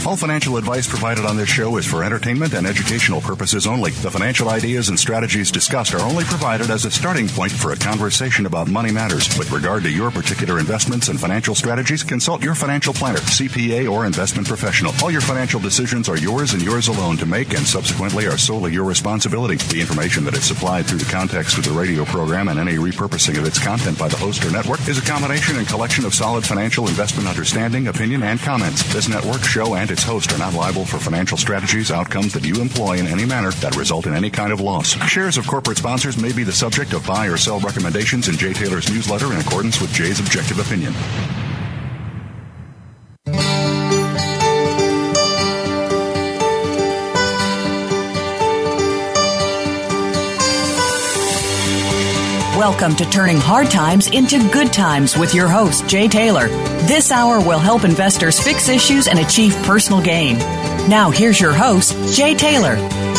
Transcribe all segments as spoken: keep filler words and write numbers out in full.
All financial advice provided on this show is for entertainment and educational purposes only. The financial ideas and strategies discussed are only provided as a starting point for a conversation about money matters. With regard to your particular investments and financial strategies, consult your financial planner, C P A, or investment professional. All your financial decisions are yours and yours alone to make, and subsequently are solely your responsibility. The information that is supplied through the context of the radio program and any repurposing of its content by the host or network is a combination and collection of solid financial investment understanding, opinion, and comments. This network, show, and its host are not liable for financial strategies, outcomes that you employ in any manner that result in any kind of loss. Shares of corporate sponsors may be the subject of buy or sell recommendations in Jay Taylor's newsletter in accordance with Jay's objective opinion. Welcome to Turning Hard Times into Good Times with your host, Jay Taylor. This hour will help investors fix issues and achieve personal gain. Now, here's your host, Jay Taylor.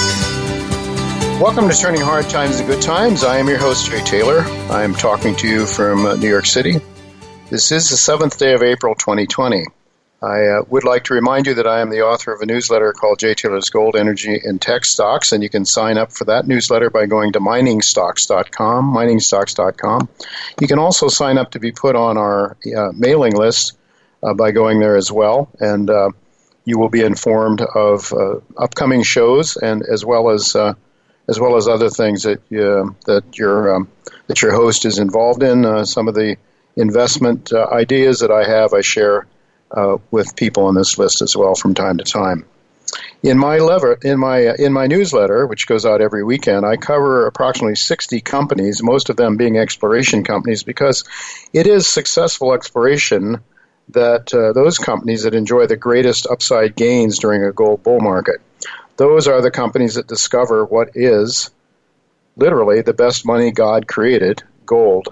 Welcome to Turning Hard Times into Good Times. I am your host, Jay Taylor. I am talking to you from uh, New York City. This is the seventh day of April, twenty twenty. I uh, would like to remind you that I am the author of a newsletter called Jay Taylor's Gold, Energy, and Tech Stocks, and you can sign up for that newsletter by going to mining stocks dot com, mining stocks dot com. You can also sign up to be put on our uh, mailing list uh, by going there as well, and uh, you will be informed of uh, upcoming shows and as well as uh, as well as other things that uh, that your um, that your host is involved in. Uh, some of the investment uh, ideas that I have, I share Uh, with people on this list as well from time to time. In my lever, in my uh, in my newsletter, which goes out every weekend, I cover approximately sixty companies, most of them being exploration companies, because it is successful exploration that uh, those companies that enjoy the greatest upside gains during a gold bull market. Those are the companies that discover what is literally the best money God created, gold.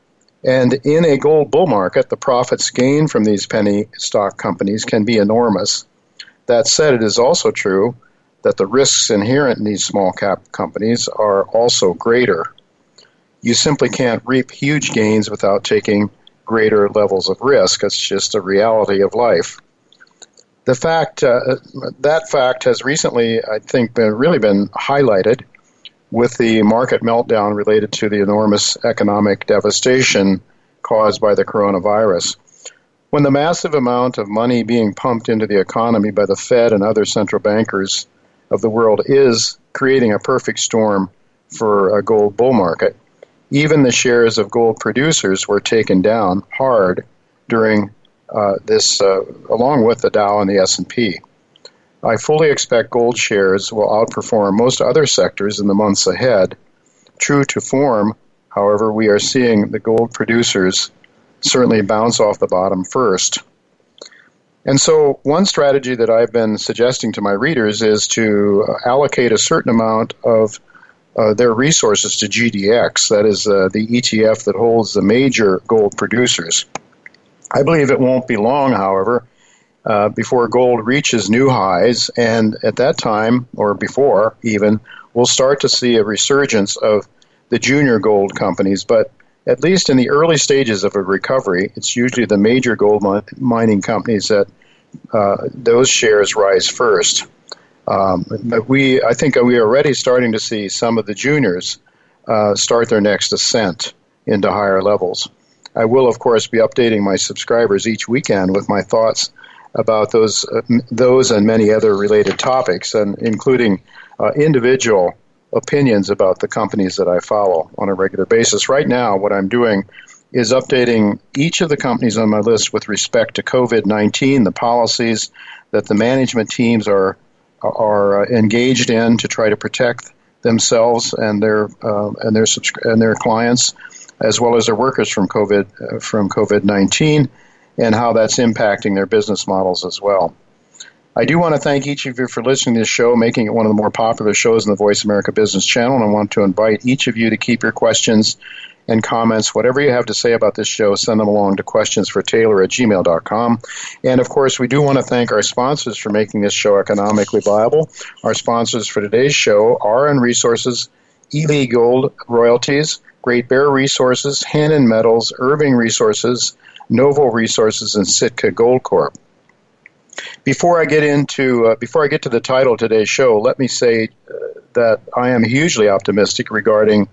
And in a gold bull market, the profits gained from these penny stock companies can be enormous. That said, it is also true that the risks inherent in these small cap companies are also greater. You simply can't reap huge gains without taking greater levels of risk. It's just a reality of life. The fact uh, that fact has recently, I think, been, really been highlighted with the market meltdown related to the enormous economic devastation caused by the coronavirus. When the massive amount of money being pumped into the economy by the Fed and other central bankers of the world is creating a perfect storm for a gold bull market, even the shares of gold producers were taken down hard during uh, this, uh, along with the Dow and the S and P. I fully expect gold shares will outperform most other sectors in the months ahead. True to form, however, we are seeing the gold producers certainly bounce off the bottom first. And so one strategy that I've been suggesting to my readers is to allocate a certain amount of uh, their resources to G D X, that is uh, the E T F that holds the major gold producers. I believe it won't be long, however, Uh, before gold reaches new highs, and at that time, or before even, we'll start to see a resurgence of the junior gold companies. But at least in the early stages of a recovery, it's usually the major gold min- mining companies that uh, those shares rise first. Um, but we, I think we are already starting to see some of the juniors uh, start their next ascent into higher levels. I will, of course, be updating my subscribers each weekend with my thoughts about those uh, those and many other related topics, and including uh, individual opinions about the companies that I follow on a regular basis. Right now, what I'm doing is updating each of the companies on my list with respect to covid nineteen, the policies that the management teams are are engaged in to try to protect themselves and their uh, and their subscri- and their clients, as well as their workers from COVID uh, from covid nineteen. And how that's impacting their business models as well. I do want to thank each of you for listening to this show, making it one of the more popular shows in the Voice America Business Channel, and I want to invite each of you to keep your questions and comments, whatever you have to say about this show, send them along to questions for taylor at gmail dot com. And, of course, we do want to thank our sponsors for making this show economically viable. Our sponsors for today's show are R N Resources, Ely Gold Royalties, Great Bear Resources, Hannon Metals, Irving Resources, Novo Resources, and Sitka Gold Corp. Before I get into uh, before I get to the title of today's show, let me say uh, that I am hugely optimistic regarding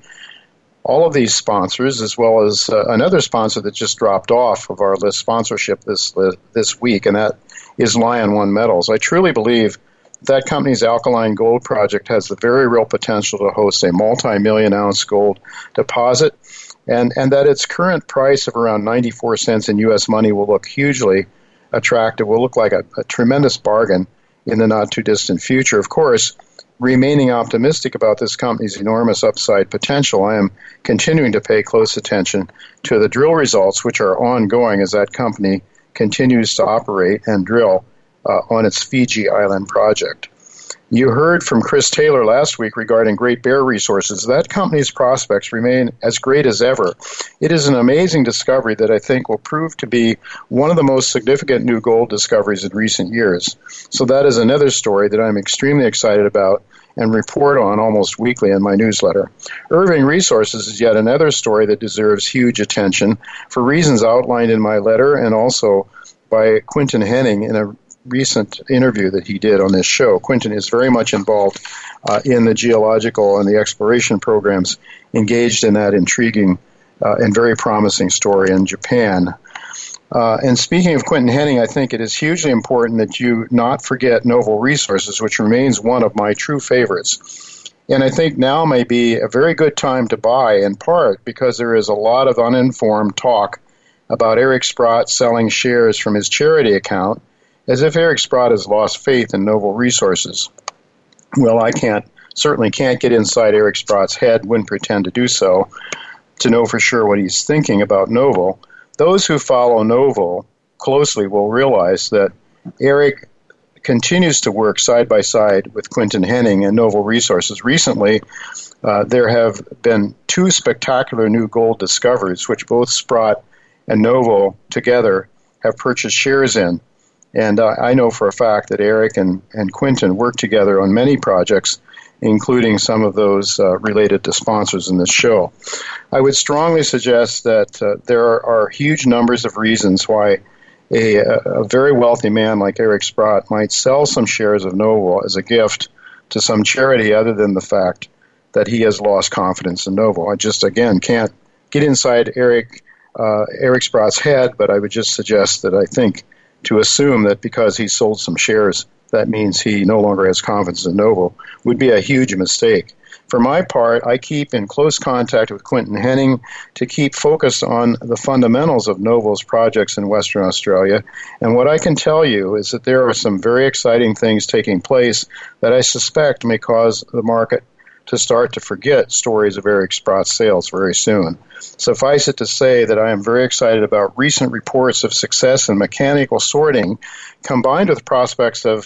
all of these sponsors, as well as uh, another sponsor that just dropped off of our list sponsorship this uh, this week, and that is Lion One Metals. I truly believe that company's alkaline gold project has the very real potential to host a multi-million ounce gold deposit, and, and that its current price of around ninety-four cents in U S money will look hugely attractive, will look like a, a tremendous bargain in the not-too-distant future. Of course, remaining optimistic about this company's enormous upside potential, I am continuing to pay close attention to the drill results, which are ongoing as that company continues to operate and drill uh, on its Fiji Island project. You heard from Chris Taylor last week regarding Great Bear Resources. That company's prospects remain as great as ever. It is an amazing discovery that I think will prove to be one of the most significant new gold discoveries in recent years. So that is another story that I'm extremely excited about and report on almost weekly in my newsletter. Irving Resources is yet another story that deserves huge attention for reasons outlined in my letter and also by Quinton Henning in a recent interview that he did on this show. Quinton is very much involved uh, in the geological and the exploration programs engaged in that intriguing uh, and very promising story in Japan. Uh, and speaking of Quinton Henning, I think it is hugely important that you not forget Novo Resources, which remains one of my true favorites. And I think now may be a very good time to buy, in part because there is a lot of uninformed talk about Eric Sprott selling shares from his charity account, as if Eric Sprott has lost faith in Novo Resources. Well, I can't, certainly can't get inside Eric Sprott's head, wouldn't pretend to do so, to know for sure what he's thinking about Novo. Those who follow Novo closely will realize that Eric continues to work side by side with Quinton Henning and Novo Resources. Recently, uh, there have been two spectacular new gold discoveries, which both Sprott and Novo together have purchased shares in. And uh, I know for a fact that Eric and, and Quinton work together on many projects, including some of those uh, related to sponsors in this show. I would strongly suggest that uh, there are, are huge numbers of reasons why a, a very wealthy man like Eric Sprott might sell some shares of Novo as a gift to some charity other than the fact that he has lost confidence in Novo. I just, again, can't get inside Eric, uh, Eric Sprott's head, but I would just suggest that I think to assume that because he sold some shares, that means he no longer has confidence in Novo, would be a huge mistake. For my part, I keep in close contact with Quinton Henning to keep focused on the fundamentals of Novo's projects in Western Australia. And what I can tell you is that there are some very exciting things taking place that I suspect may cause the market to start to forget stories of Eric Sprott's sales very soon. Suffice it to say that I am very excited about recent reports of success in mechanical sorting, combined with prospects of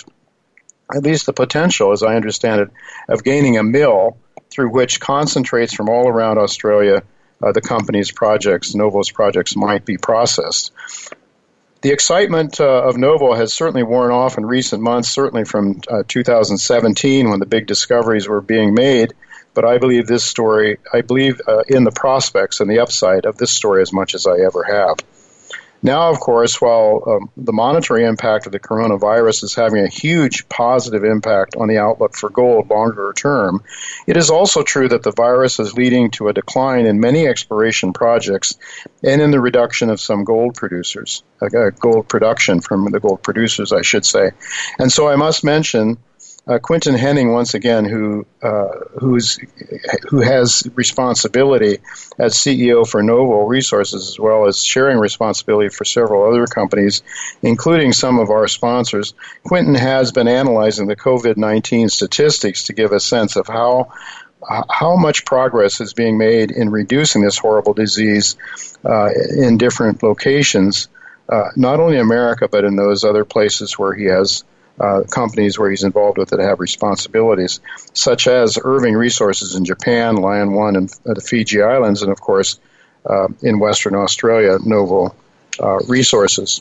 at least the potential, as I understand it, of gaining a mill through which concentrates from all around Australia, uh, the company's projects, Novo's projects, might be processed. The excitement uh, of Novo has certainly worn off in recent months, certainly from uh, two thousand seventeen when the big discoveries were being made. But I believe this story, I believe uh, in the prospects and the upside of this story as much as I ever have. Now, of course, while um, the monetary impact of the coronavirus is having a huge positive impact on the outlook for gold longer term, it is also true that the virus is leading to a decline in many exploration projects and in the reduction of some gold producers, uh, gold production from the gold producers, I should say. And so I must mention Uh, Quinton Henning, once again, who uh, who's who has responsibility as C E O for Novo Resources, as well as sharing responsibility for several other companies, including some of our sponsors. Quinton has been analyzing the covid nineteen statistics to give a sense of how how much progress is being made in reducing this horrible disease uh, in different locations, uh, not only in America, but in those other places where he has Uh, companies where he's involved with that have responsibilities, such as Irving Resources in Japan, Lion One in uh, the Fiji Islands, and of course uh, in Western Australia, Novo uh, Resources.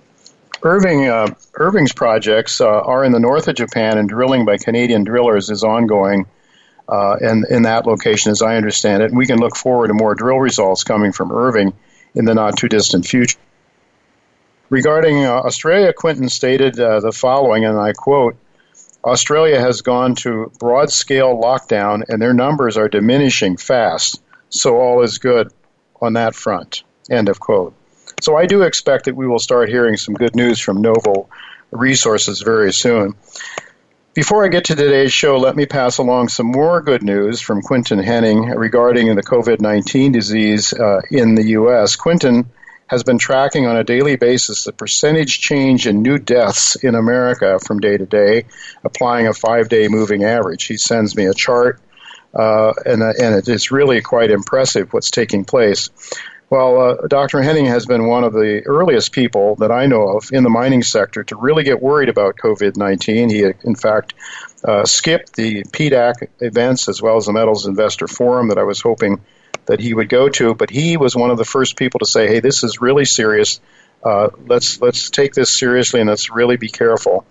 Irving uh, Irving's projects uh, are in the north of Japan, and drilling by Canadian drillers is ongoing uh, in, in that location, as I understand it. And we can look forward to more drill results coming from Irving in the not-too-distant future. Regarding uh, Australia, Quinton stated uh, the following, and I quote, Australia has gone to broad-scale lockdown and their numbers are diminishing fast, so all is good on that front, end of quote. So I do expect that we will start hearing some good news from Novo Resources very soon. Before I get to today's show, let me pass along some more good news from Quinton Henning regarding the COVID nineteen disease uh, in the U S. Quinton has been tracking on a daily basis the percentage change in new deaths in America from day to day, applying a five-day moving average. He sends me a chart, uh, and, uh, and it is really quite impressive what's taking place. Well, uh, Doctor Henning has been one of the earliest people that I know of in the mining sector to really get worried about COVID nineteen. He, in fact, uh, skipped the P D A C events as well as the Metals Investor Forum that I was hoping that he would go to, but he was one of the first people to say, hey, this is really serious. Uh, let's let's take this seriously and let's really be careful.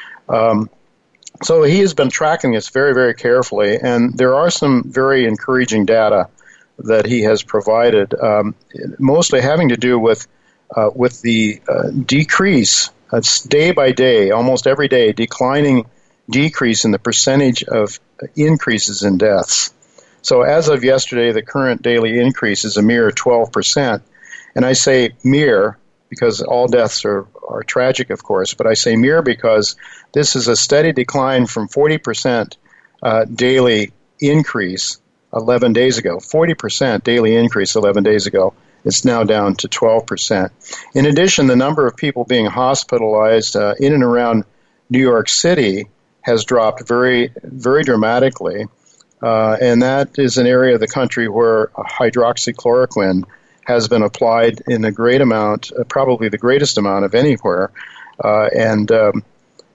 Um, so he has been tracking this very, very carefully, and there are some very encouraging data that he has provided, um, mostly having to do with uh, with the uh, decrease, it's day by day, almost every day, declining decrease in the percentage of increases in deaths. So as of yesterday, the current daily increase is a mere twelve percent. And I say mere because all deaths are, are tragic, of course, but I say mere because this is a steady decline from forty percent uh, daily increase eleven days ago. forty percent daily increase eleven days ago. It's now down to twelve percent. In addition, the number of people being hospitalized uh, in and around New York City has dropped very, very dramatically. Uh, and that is an area of the country where hydroxychloroquine has been applied in a great amount, uh, probably the greatest amount of anywhere. Uh, and um,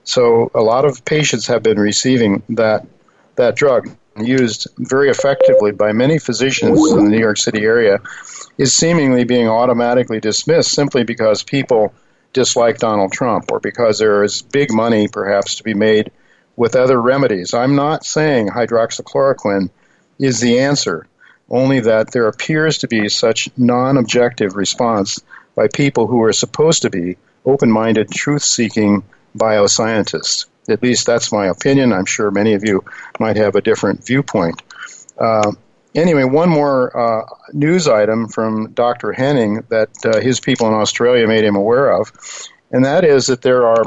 so a lot of patients have been receiving that that drug, used very effectively by many physicians in the New York City area, is seemingly being automatically dismissed simply because people dislike Donald Trump or because there is big money perhaps to be made with other remedies. I'm not saying hydroxychloroquine is the answer, only that there appears to be such non-objective response by people who are supposed to be open-minded, truth-seeking bioscientists. At least that's my opinion. I'm sure many of you might have a different viewpoint. Uh, anyway, one more uh, news item from Doctor Henning that uh, his people in Australia made him aware of, and that is that there are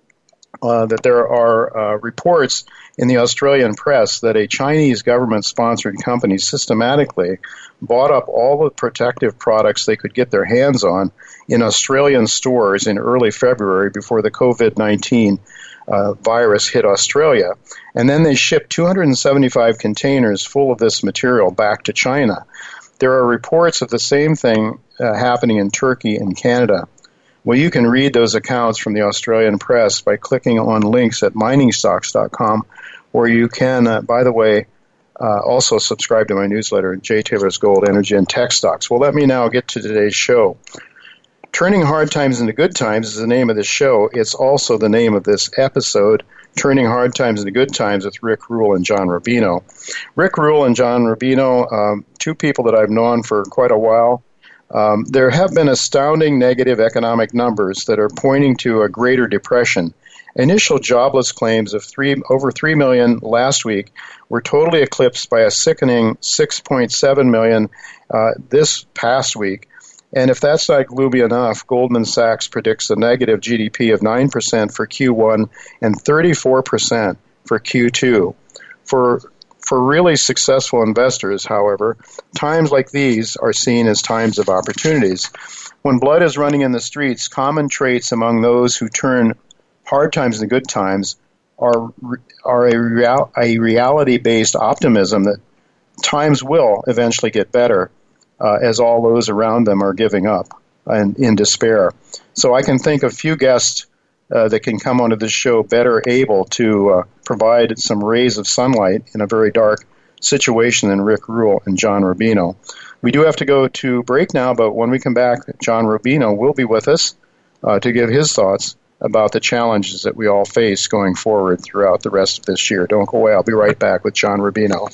Uh, that there are uh, reports in the Australian press that a Chinese government-sponsored company systematically bought up all the protective products they could get their hands on in Australian stores in early February before the COVID nineteen uh, virus hit Australia. And then they shipped two hundred seventy-five containers full of this material back to China. There are reports of the same thing uh, happening in Turkey and Canada. Well, you can read those accounts from the Australian press by clicking on links at mining stocks dot com, or you can, uh, by the way, uh, also subscribe to my newsletter, J. Taylor's Gold, Energy, and Tech Stocks. Well, let me now get to today's show. Turning Hard Times into Good Times is the name of this show. It's also the name of this episode, Turning Hard Times into Good Times with Rick Rule and John Rubino. Rick Rule and John Rubino, um, two people that I've known for quite a while. Um, there have been astounding negative economic numbers that are pointing to a greater depression. Initial jobless claims of three, over three million last week were totally eclipsed by a sickening six point seven million uh, this past week. And if that's not gloomy enough, Goldman Sachs predicts a negative G D P of nine percent for Q one and thirty-four percent for Q two. For For really successful investors, however, times like these are seen as times of opportunities. When blood is running in the streets, common traits among those who turn hard times into good times are are a, real, a reality-based optimism that times will eventually get better uh, as all those around them are giving up and in despair. So I can think of few guests Uh, that can come onto this show better able to uh, provide some rays of sunlight in a very dark situation than Rick Rule and John Rubino. We do have to go to break now, but when we come back, John Rubino will be with us uh, to give his thoughts about the challenges that we all face going forward throughout the rest of this year. Don't go away. I'll be right back with John Rubino.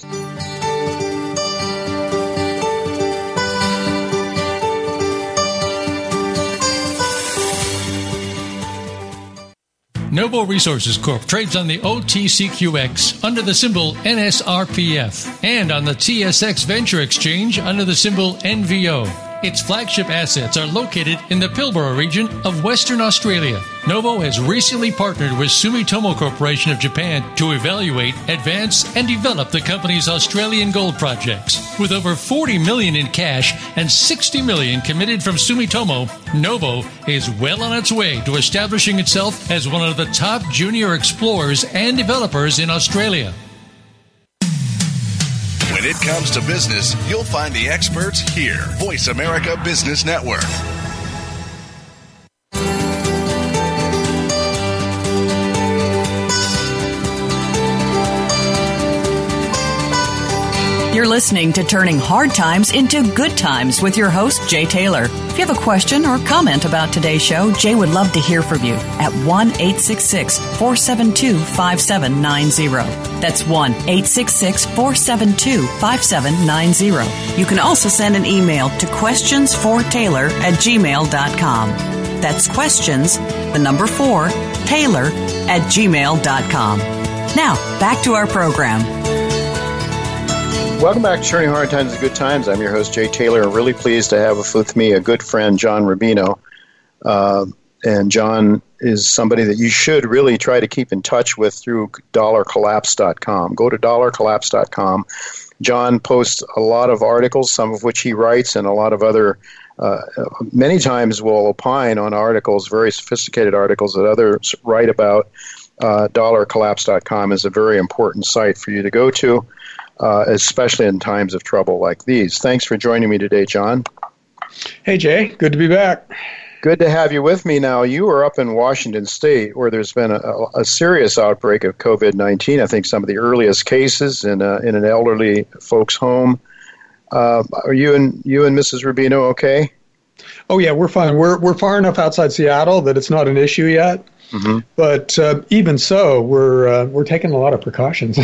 Novo Resources Corp trades on the O T C Q X under the symbol N S R P F and on the T S X Venture Exchange under the symbol N V O. Its flagship assets are located in the Pilbara region of Western Australia. Novo has recently partnered with Sumitomo Corporation of Japan to evaluate, advance, and develop the company's Australian gold projects. With over forty million dollars in cash and sixty million dollars committed from Sumitomo, Novo is well on its way to establishing itself as one of the top junior explorers and developers in Australia. When it comes to business, you'll find the experts here. Voice America Business Network. You're listening to Turning Hard Times into Good Times with your host, Jay Taylor. If you have a question or comment about today's show, Jay would love to hear from you at one eight six six, four seven two, five seven nine zero. That's one eight six six, four seven two, five seven nine zero. You can also send an email to questions for taylor at gmail dot com. That's questions, the number four, Taylor at gmail dot com. Now, back to our program. Welcome back to Turning Hard Times to Good Times. I'm your host, Jay Taylor. I'm really pleased to have with me a good friend, John Rubino. Uh, and John is somebody that you should really try to keep in touch with through dollar collapse dot com. Go to dollar collapse dot com. John posts a lot of articles, some of which he writes, and a lot of other, uh, many times will opine on articles, very sophisticated articles that others write about. Uh, dollar collapse dot com is a very important site for you to go to. Uh, especially in times of trouble like these. Thanks for joining me today, John. Hey, Jay. Good to be back. Good to have you with me now. You are up in Washington State where there's been a, a serious outbreak of covid nineteen. I think some of the earliest cases in, a, in an elderly folks' home. Uh, are you and you and Missus Rubino okay? Oh, yeah, we're fine. We're, we're far enough outside Seattle that it's not an issue yet. Mm-hmm. But uh, even so, we're uh, we're taking a lot of precautions.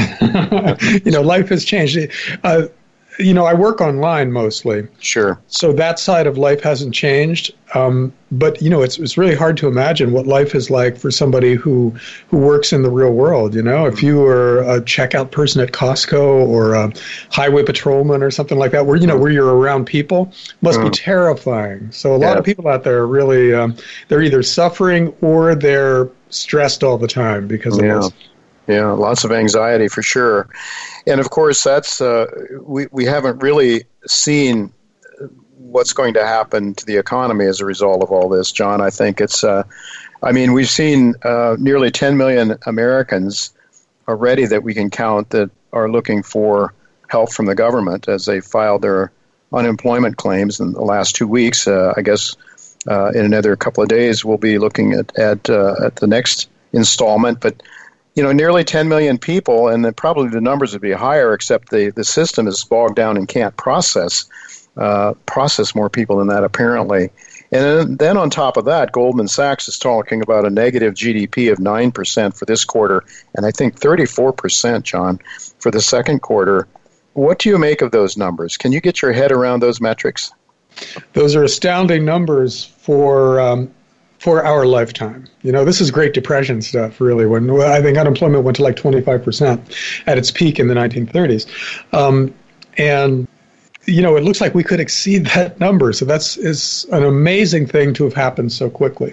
You know, life has changed. Uh, you know, I work online mostly. Sure. So that side of life hasn't changed. Um, but, you know, it's it's really hard to imagine what life is like for somebody who who works in the real world. You know, if you were a checkout person at Costco or a highway patrolman or something like that, where, you know, where you're around people, must mm. be terrifying. So a lot yeah. of people out there are really, um, they're either suffering or they're stressed all the time because of yeah. this. Yeah, lots of anxiety for sure. And of course, that's uh, we, we haven't really seen what's going to happen to the economy as a result of all this, John. I think it's, uh, I mean, we've seen uh, nearly ten million Americans already that we can count that are looking for help from the government as they filed their unemployment claims in the last two weeks. Uh, I guess uh, in another couple of days, we'll be looking at, at, uh, at the next installment. But you know, nearly ten million people, and then probably the numbers would be higher, except the, the system is bogged down and can't process uh, process more people than that, apparently. And then on top of that, Goldman Sachs is talking about a negative G D P of nine percent for this quarter, and I think thirty-four percent, John, for the second quarter. What do you make of those numbers? Can you get your head around those metrics? Those are astounding numbers for um, for our lifetime. You know, this is Great Depression stuff, really, when I think unemployment went to like twenty-five percent at its peak in the nineteen thirties. Um, and, you know, it looks like we could exceed that number. So that's is an amazing thing to have happened so quickly.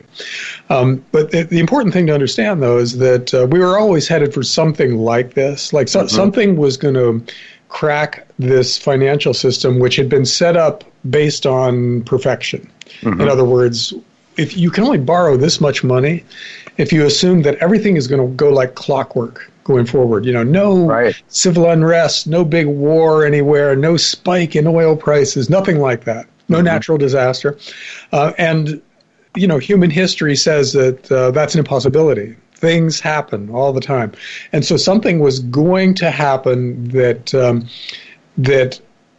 Um, but the, the important thing to understand, though, is that uh, we were always headed for something like this. Like so, mm-hmm. something was going to crack this financial system, which had been set up based on perfection. Mm-hmm. In other words, if you can only borrow this much money, if you assume that everything is going to go like clockwork going forward, you know, no right. civil unrest, no big war anywhere, no spike in oil prices, nothing like that, no mm-hmm. natural disaster. Uh, and, you know, human history says that uh, that's an impossibility. Things happen all the time. And so something was going to happen that um, that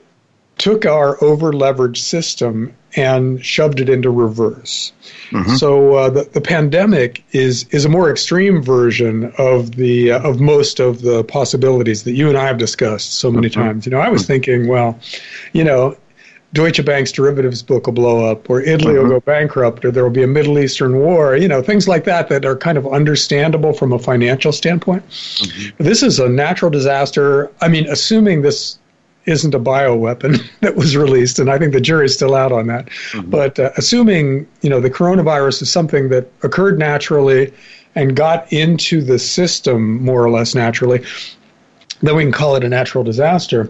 took our over-leveraged system and shoved it into reverse. Mm-hmm. So uh, the, the pandemic is is a more extreme version of the uh, of most of the possibilities that you and I have discussed so many mm-hmm. times. You know, I was thinking, well, you know, Deutsche Bank's derivatives book will blow up, or Italy mm-hmm. will go bankrupt, or there will be a Middle Eastern war, you know, things like that that are kind of understandable from a financial standpoint. Mm-hmm. This is a natural disaster. I mean, assuming this isn't a bioweapon that was released, and I think the jury's still out on that. Mm-hmm. But uh, assuming, you know, the coronavirus is something that occurred naturally and got into the system more or less naturally, then we can call it a natural disaster.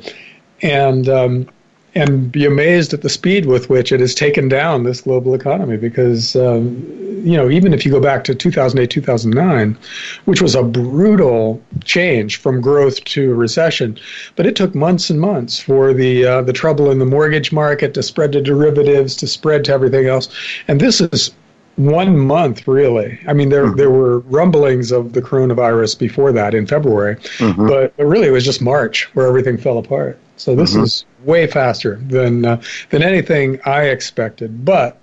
And um, and be amazed at the speed with which it has taken down this global economy. Because, um, you know, even if you go back to two thousand eight, two thousand nine, which was a brutal change from growth to recession, but it took months and months for the uh, the trouble in the mortgage market to spread to derivatives, to spread to everything else. And this is one month, really. I mean, there mm-hmm. there were rumblings of the coronavirus before that in February, mm-hmm. but really it was just March where everything fell apart. So this mm-hmm. is way faster than uh, than anything I expected. But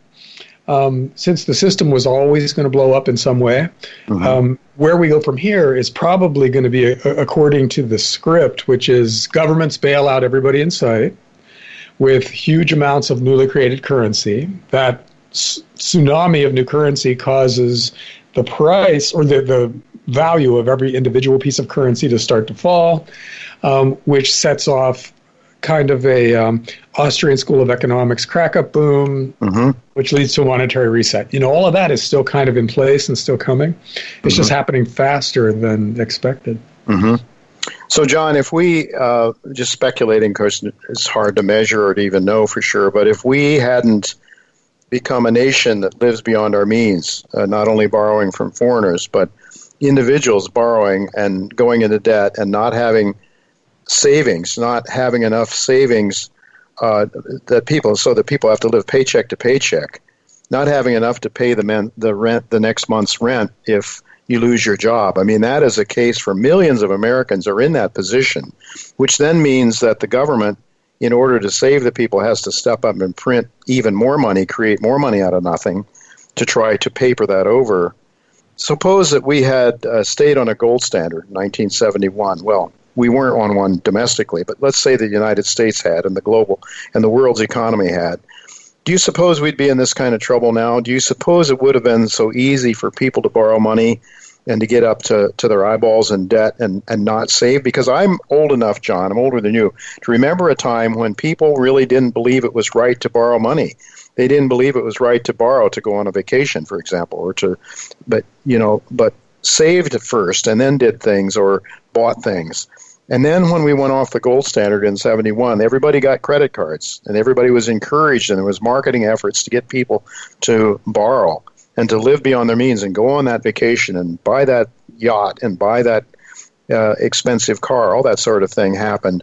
um, since the system was always going to blow up in some way, mm-hmm. um, where we go from here is probably going to be a, according to the script, which is governments bail out everybody in sight with huge amounts of newly created currency. That s- tsunami of new currency causes the price or the, the value of every individual piece of currency to start to fall, um, which sets off kind of a um, Austrian School of Economics crack-up boom, mm-hmm. which leads to a monetary reset. You know, all of that is still kind of in place and still coming. It's mm-hmm. just happening faster than expected. Mm-hmm. So, John, if we, uh, just speculating, because it's hard to measure or to even know for sure, but if we hadn't become a nation that lives beyond our means, uh, not only borrowing from foreigners, but individuals borrowing and going into debt and not having savings, not having enough savings uh, that people, so that people have to live paycheck to paycheck, not having enough to pay the men, the rent, the next month's rent if you lose your job. I mean, that is a case for millions of Americans are in that position, which then means that the government, in order to save the people, has to step up and print even more money, create more money out of nothing to try to paper that over. Suppose that we had uh, stayed on a gold standard in nineteen seventy-one. Well, we weren't on one domestically, but let's say the United States had and the global and the world's economy had. Do you suppose we'd be in this kind of trouble now? Do you suppose it would have been so easy for people to borrow money and to get up to, to their eyeballs in debt and, and not save? Because I'm old enough, John, I'm older than you, to remember a time when people really didn't believe it was right to borrow money. They didn't believe it was right to borrow to go on a vacation, for example, or to, but, you know, but saved first and then did things or bought things. And then when we went off the gold standard in seventy-one, everybody got credit cards and everybody was encouraged, and there was marketing efforts to get people to borrow and to live beyond their means and go on that vacation and buy that yacht and buy that uh, expensive car. All that sort of thing happened.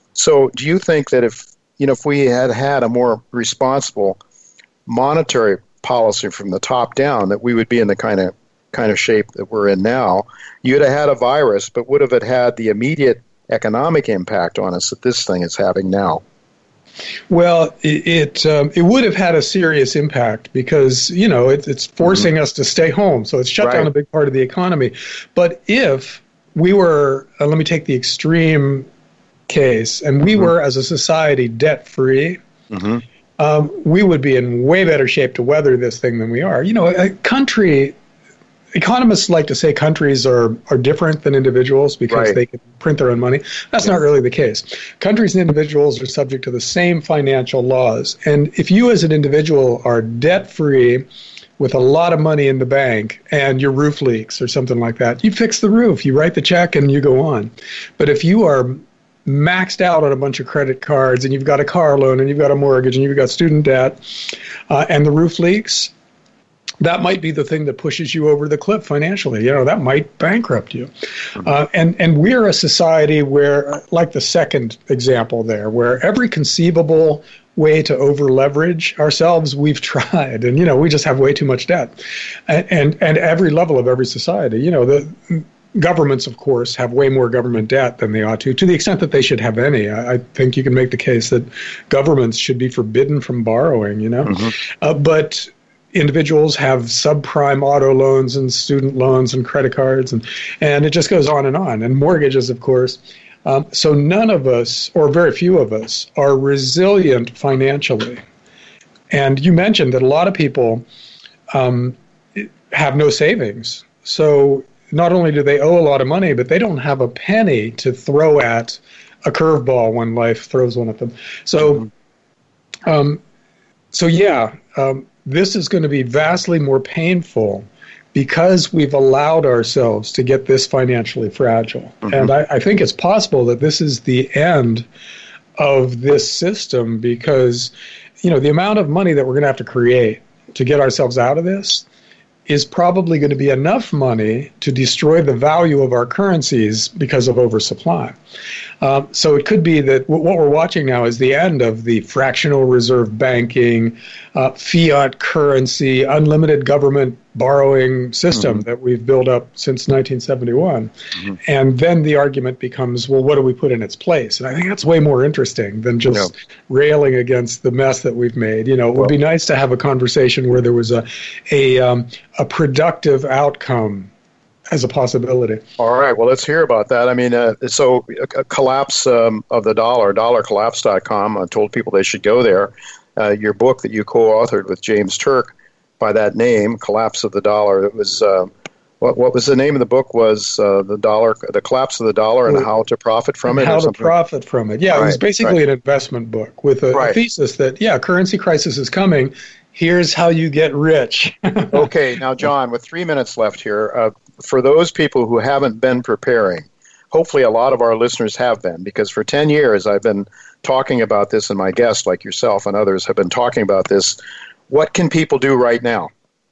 So do you think that if, you know, if we had had a more responsible monetary policy from the top down, that we would be in the kind of kind of shape that we're in now? You'd have had a virus, but would have it had the immediate economic impact on us that this thing is having now? Well, it it, um, it would have had a serious impact because, you know, it, it's forcing mm-hmm. us to stay home. So it's shut right. down a big part of the economy. But if we were, uh, let me take the extreme case, and we mm-hmm. were, as a society, debt-free, mm-hmm. um, we would be in way better shape to weather this thing than we are. You know, a country... Economists like to say countries are, are different than individuals because right. they can print their own money. That's yeah. not really the case. Countries and individuals are subject to the same financial laws. And if you as an individual are debt-free with a lot of money in the bank and your roof leaks or something like that, you fix the roof, you write the check, and you go on. But if you are maxed out on a bunch of credit cards and you've got a car loan and you've got a mortgage and you've got student debt uh, and the roof leaks, that might be the thing that pushes you over the cliff financially. You know, that might bankrupt you. Mm-hmm. Uh, and, and we're a society where, like the second example there, where every conceivable way to over-leverage ourselves, we've tried. And, you know, we just have way too much debt. And, and, and every level of every society, you know, the governments, of course, have way more government debt than they ought to, to the extent that they should have any. I, I think you can make the case that governments should be forbidden from borrowing, you know. Mm-hmm. Uh, but... individuals have subprime auto loans and student loans and credit cards, and, and it just goes on and on. And mortgages, of course. Um, so none of us, or very few of us, are resilient financially. And you mentioned that a lot of people um, have no savings. So not only do they owe a lot of money, but they don't have a penny to throw at a curveball when life throws one at them. So, um, so yeah, um, this is going to be vastly more painful because we've allowed ourselves to get this financially fragile. Mm-hmm. And I, I think it's possible that this is the end of this system because, you know, the amount of money that we're going to have to create to get ourselves out of this is probably going to be enough money to destroy the value of our currencies because of oversupply. Um, so it could be that w- what we're watching now is the end of the fractional reserve banking, uh, fiat currency, unlimited government borrowing system mm-hmm. that we've built up since nineteen seventy-one. Mm-hmm. And then the argument becomes, well, what do we put in its place? And I think that's way more interesting than just no. railing against the mess that we've made. You know, it would well, be nice to have a conversation where there was a a, um, a productive outcome as a possibility. All right. Well, let's hear about that. I mean, uh, so a, a collapse um, of the dollar, dollar collapse dot com, I told people they should go there. Uh, your book that you co-authored with James Turk by that name, Collapse of the Dollar. It was, uh, what what was the name of the book was uh, the dollar, the collapse of the dollar and how to profit from it? How or to something? profit from it. Yeah, right, it was basically right. an investment book with a, right. a thesis that, yeah, currency crisis is coming. Here's how you get rich. Okay. Now, John, with three minutes left here, uh, for those people who haven't been preparing, hopefully a lot of our listeners have been, because for ten years I've been talking about this, and my guests like yourself and others have been talking about this. What can people do right now?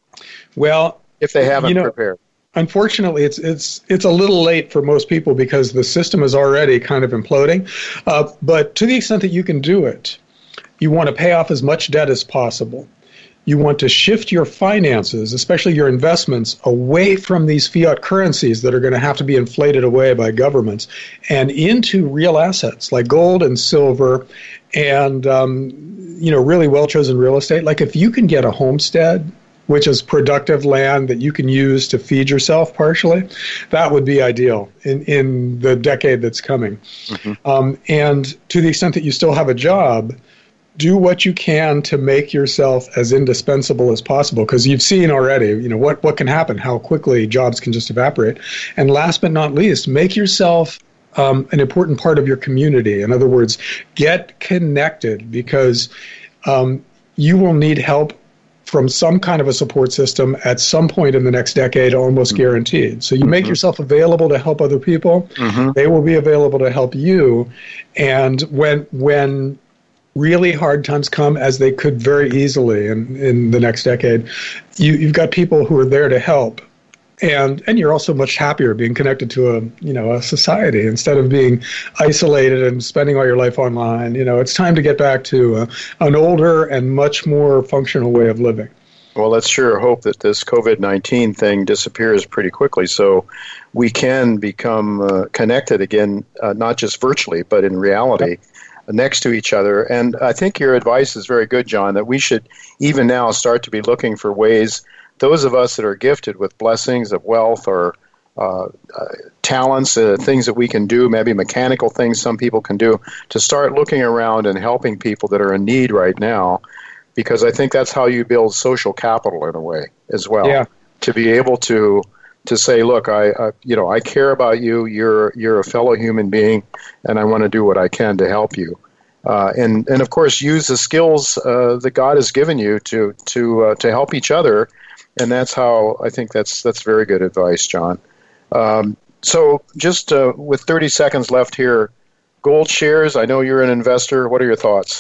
Well, if they haven't you know, prepared. Unfortunately, it's it's it's a little late for most people because the system is already kind of imploding. Uh, but to the extent that you can do it, you want to pay off as much debt as possible. You want to shift your finances, especially your investments, away from these fiat currencies that are going to have to be inflated away by governments and into real assets like gold and silver and, um, you know, really well-chosen real estate. Like if you can get a homestead, which is productive land that you can use to feed yourself partially, that would be ideal in, in the decade that's coming. Mm-hmm. Um, and to the extent that you still have a job, do what you can to make yourself as indispensable as possible, because you've seen already, you know, what, what can happen, how quickly jobs can just evaporate. And last but not least, make yourself um, an important part of your community. In other words, get connected, because um, you will need help from some kind of a support system at some point in the next decade, almost mm-hmm. guaranteed. So you mm-hmm. make yourself available to help other people. Mm-hmm. They will be available to help you. And when when really hard times come, as they could very easily in, in the next decade, you, you've got people who are there to help. And and you're also much happier being connected to a you know a society instead of being isolated and spending all your life online. You know, it's time to get back to a, an older and much more functional way of living. Well, let's sure hope that this COVID nineteen thing disappears pretty quickly so we can become uh, connected again, uh, not just virtually, but in reality. Yep. Next to each other. And I think your advice is very good, John, that we should even now start to be looking for ways, those of us that are gifted with blessings of wealth or uh, uh, talents, uh, things that we can do, maybe mechanical things some people can do, to start looking around and helping people that are in need right now, because I think that's how you build social capital in a way as well. Yeah. To be able to to say, look, I, uh, you know, I care about you. You're you're a fellow human being, and I want to do what I can to help you. Uh, and and of course, use the skills uh, that God has given you to to uh, to help each other. And that's how I think that's that's very good advice, John. Um, so just uh, with thirty seconds left here, gold shares. I know you're an investor. What are your thoughts?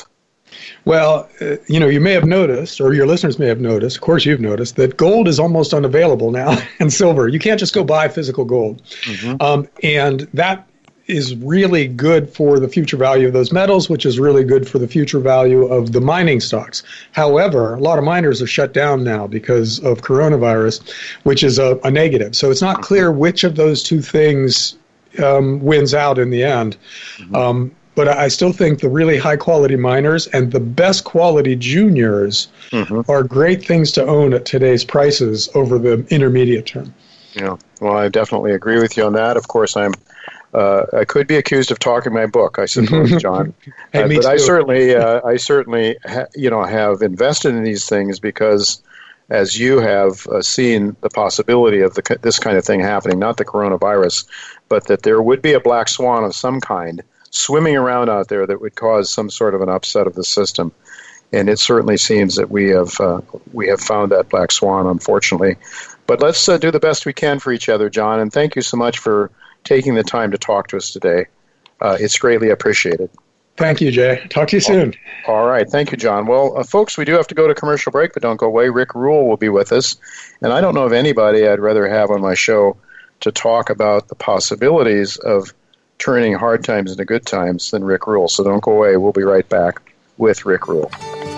Well, uh, you know, you may have noticed, or your listeners may have noticed, of course you've noticed, that gold is almost unavailable now, and silver. You can't just go buy physical gold. Mm-hmm. Um, and that is really good for the future value of those metals, which is really good for the future value of the mining stocks. However, a lot of miners are shut down now because of coronavirus, which is a, a negative. So it's not clear which of those two things um, wins out in the end. Mm-hmm. Um But I still think the really high-quality miners and the best quality juniors mm-hmm. are great things to own at today's prices over the intermediate term. Yeah, well, I definitely agree with you on that. Of course, I'm Uh, I could be accused of talking my book, I suppose, John. hey, uh, me but too. I certainly, uh, I certainly, ha- you know, have invested in these things because, as you have uh, seen the possibility of the, this kind of thing happening, not the coronavirus, but that there would be a black swan of some kind swimming around out there that would cause some sort of an upset of the system. And it certainly seems that we have uh, we have found that black swan, unfortunately. But let's uh, do the best we can for each other, John. And thank you so much for taking the time to talk to us today. Uh, it's greatly appreciated. Thank you, Jay. Talk to you soon. All right. Thank you, John. Well, uh, folks, we do have to go to commercial break, but don't go away. Rick Rule will be with us. And I don't know of anybody I'd rather have on my show to talk about the possibilities of turning hard times into good times than Rick Rule. So don't go away. We'll be right back with Rick Rule.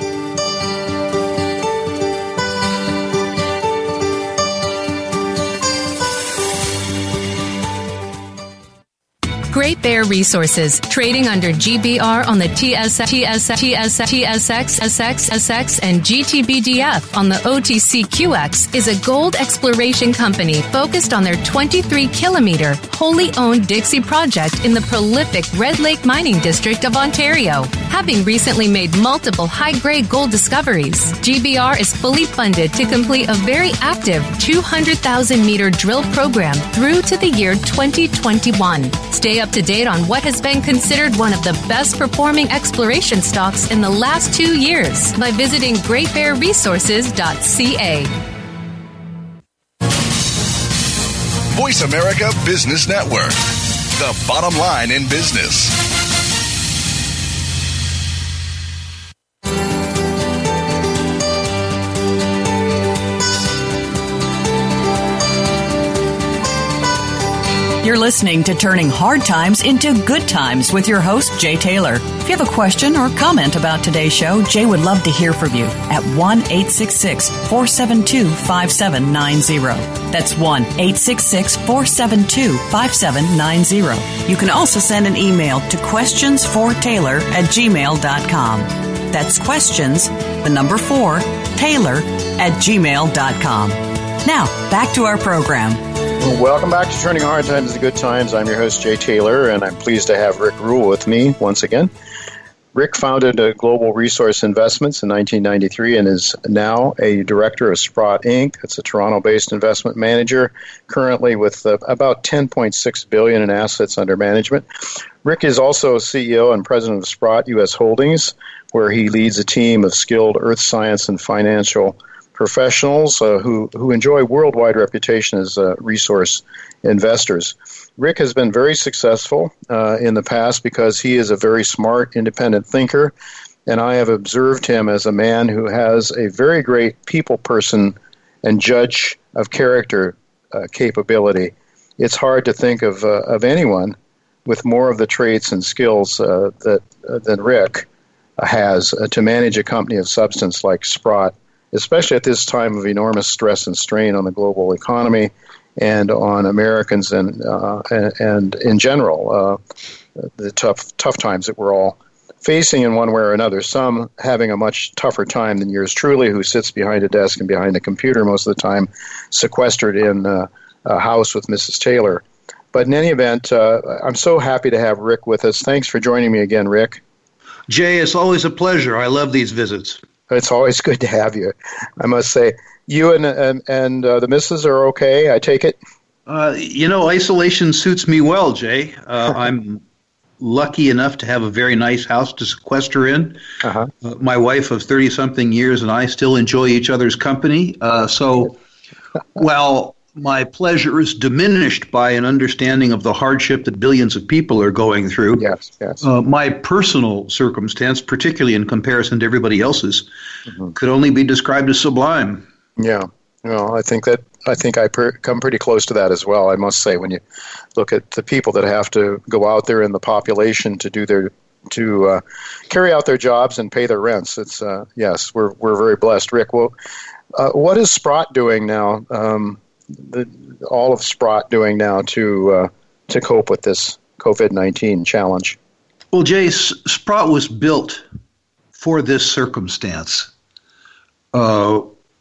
Great Bear Resources, trading under G B R on the T S X, T S X, T S X, T S X, S X, S X, and G T B D F on the O T C Q X, is a gold exploration company focused on their twenty-three kilometer, wholly owned Dixie project in the prolific Red Lake Mining District of Ontario. Having recently made multiple high-grade gold discoveries, G B R is fully funded to complete a very active two hundred thousand meter drill program through to the year twenty twenty-one. Stay up to date on what has been considered one of the best performing exploration stocks in the last two years by visiting great bear resources dot c a. Voice America Business Network, the bottom line in business. You're listening to Turning Hard Times into Good Times with your host, Jay Taylor. If you have a question or comment about today's show, Jay would love to hear from you at one eight six six, four seven two, five seven nine zero. That's one eight six six, four seven two, five seven nine zero. You can also send an email to questions for taylor at gmail dot com. That's questions, the number four, Taylor at gmail dot com. Now, back to our program. Welcome back to Turning Hard Times into Good Times. I'm your host, Jay Taylor, and I'm pleased to have Rick Rule with me once again. Rick founded uh, Global Resource Investments in nineteen ninety-three and is now a director of Sprott Incorporated. It's a Toronto-based investment manager, currently with uh, about ten point six billion dollars in assets under management. Rick is also C E O and president of Sprott U S Holdings, where he leads a team of skilled earth science and financial professionals uh, who, who enjoy worldwide reputation as uh, resource investors. Rick has been very successful uh, in the past because he is a very smart, independent thinker, and I have observed him as a man who has a very great people person and judge of character uh, capability. It's hard to think of uh, of anyone with more of the traits and skills uh, that uh, than Rick has uh, to manage a company of substance like Sprott, especially at this time of enormous stress and strain on the global economy and on Americans and uh, and, and in general, uh, the tough tough times that we're all facing in one way or another. Some having a much tougher time than yours truly, who sits behind a desk and behind a computer most of the time, sequestered in uh, a house with Missus Taylor. But in any event, uh, I'm so happy to have Rick with us. Thanks for joining me again, Rick. Jay, it's always a pleasure. I love these visits. It's always good to have you, I must say. You and and, and uh, the missus are okay, I take it? Uh, you know, isolation suits me well, Jay. Uh, I'm lucky enough to have a very nice house to sequester in. Uh-huh. Uh, my wife of thirty-something years and I still enjoy each other's company. Uh, so while my pleasure is diminished by an understanding of the hardship that billions of people are going through. Yes, yes. Uh, my personal circumstance, particularly in comparison to everybody else's, mm-hmm. could only be described as sublime. Yeah, well, I think that I think I per- come pretty close to that as well. I must say, when you look at the people that have to go out there in the population to do their to uh, carry out their jobs and pay their rents, it's uh, yes, we're we're very blessed. Rick, well, uh, what is Sprott doing now? Um, The, all of Sprott doing now to uh, to cope with this COVID nineteen challenge? Well, Jay, Sprott was built for this circumstance. Uh,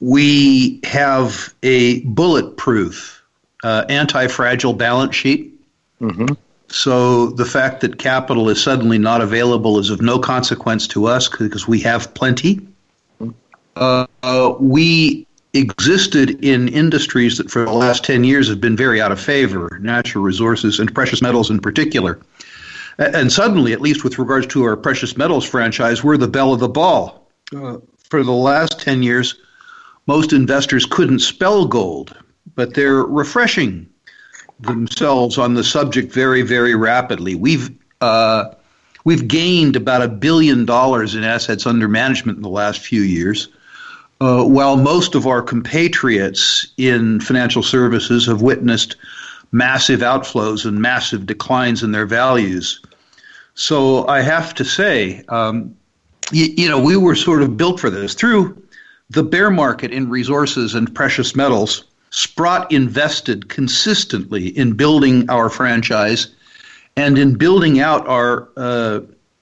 we have a bulletproof, uh, anti-fragile balance sheet. Mm-hmm. So the fact that capital is suddenly not available is of no consequence to us because we have plenty. Uh, uh, we existed in industries that for the last ten years have been very out of favor, natural resources and precious metals in particular. And suddenly, at least with regards to our precious metals franchise, we're the belle of the ball. Uh, for the last ten years, most investors couldn't spell gold, but they're refreshing themselves on the subject very, very rapidly. We've uh, we've gained about a billion dollars in assets under management in the last few years, uh, while most of our compatriots in financial services have witnessed massive outflows and massive declines in their values. So I have to say, um, you, you know, we were sort of built for this. Through the bear market in resources and precious metals, Sprott invested consistently in building our franchise and in building out our uh,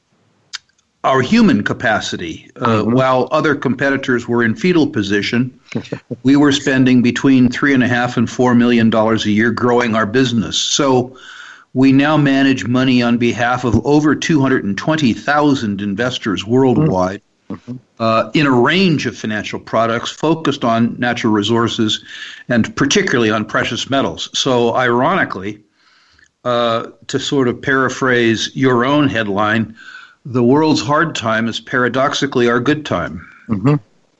our human capacity. Uh, mm-hmm. While other competitors were in fetal position, we were spending between three and a half and four million dollars a year growing our business. So we now manage money on behalf of over two hundred twenty thousand investors worldwide. Mm-hmm. Uh, in a range of financial products focused on natural resources and particularly on precious metals. So ironically, uh, to sort of paraphrase your own headline, the world's hard time is paradoxically our good time. Mm-hmm.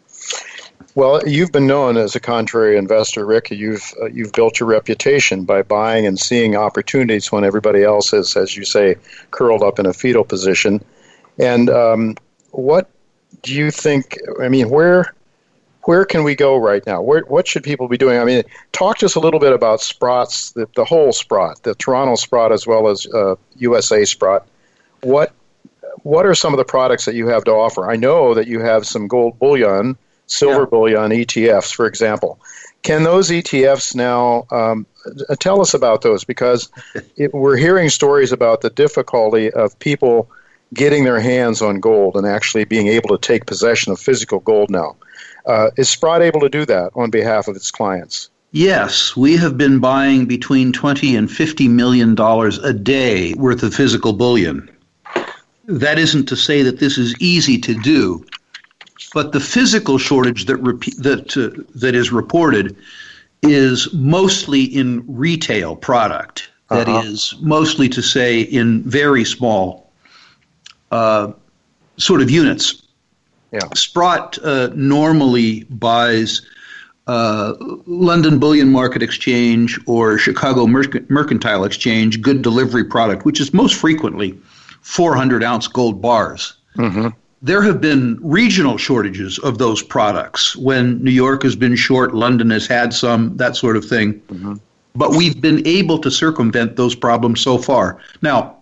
Well, you've been known as a contrary investor, Rick. You've uh, you've built your reputation by buying and seeing opportunities when everybody else is, as you say, curled up in a fetal position. And um, what do you think, I mean, where where can we go right now? Where, what should people be doing? I mean, talk to us a little bit about Sprotts, the, the whole Sprott, the Toronto Sprott as well as uh, U S A Sprott. What what are some of the products that you have to offer? I know that you have some gold bullion, silver yeah. bullion E T Fs, for example. Can those E T Fs now, um, tell us about those, because it, we're hearing stories about the difficulty of people getting their hands on gold and actually being able to take possession of physical gold now. Uh, is Sprott able to do that on behalf of its clients? Yes, we have been buying between twenty and fifty million dollars a day worth of physical bullion. That isn't to say that this is easy to do, but the physical shortage that rep- that uh, that is reported is mostly in retail product. That uh-huh. is mostly to say in very small Uh, sort of units. Yeah. Sprott uh, normally buys uh, London Bullion Market Exchange or Chicago Merc- Mercantile Exchange good delivery product, which is most frequently four hundred ounce gold bars. Mm-hmm. There have been regional shortages of those products when New York has been short, London has had some, that sort of thing. Mm-hmm. But we've been able to circumvent those problems so far. Now,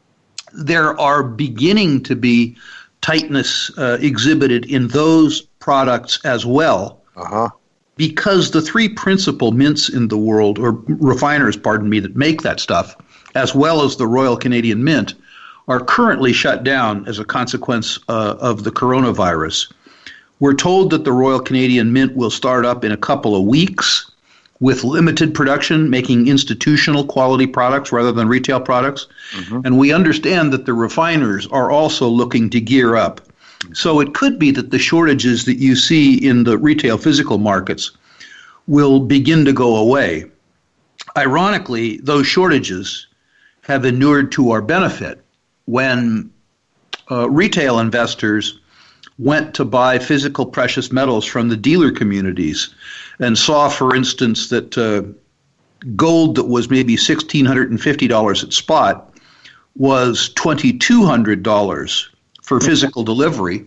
there are beginning to be tightness uh, exhibited in those products as well, uh-huh. because the three principal mints in the world, or refiners, pardon me, that make that stuff, as well as the Royal Canadian Mint, are currently shut down as a consequence uh, of the coronavirus. We're told that the Royal Canadian Mint will start up in a couple of weeks with limited production, making institutional quality products rather than retail products. Mm-hmm. And we understand that the refiners are also looking to gear up. So it could be that the shortages that you see in the retail physical markets will begin to go away. Ironically, those shortages have inured to our benefit. When uh, retail investors went to buy physical precious metals from the dealer communities and saw, for instance, that uh, gold that was maybe one thousand six hundred fifty dollars at spot was two thousand two hundred dollars for physical delivery,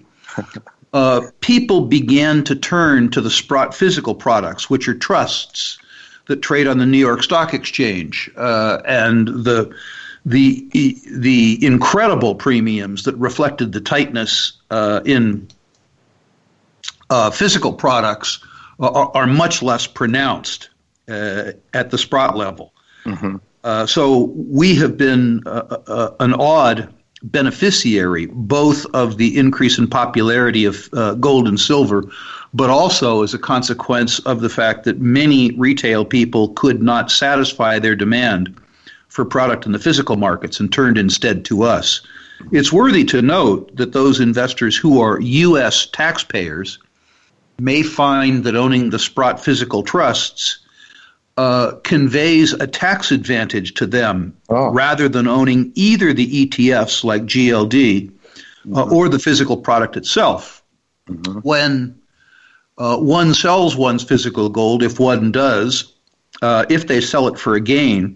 uh, people began to turn to the Sprott physical products, which are trusts that trade on the New York Stock Exchange, uh, and the the the incredible premiums that reflected the tightness uh, in uh, physical products are, are much less pronounced uh, at the Sprott level. Mm-hmm. Uh, so we have been uh, uh, an odd beneficiary both of the increase in popularity of uh, gold and silver, but also as a consequence of the fact that many retail people could not satisfy their demand for product in the physical markets and turned instead to us. It's worthy to note that those investors who are U S taxpayers may find that owning the Sprott physical trusts uh, conveys a tax advantage to them oh. rather than owning either the E T Fs like G L D mm-hmm. uh, or the physical product itself. Mm-hmm. When uh, one sells one's physical gold, if one does, uh, if they sell it for a gain,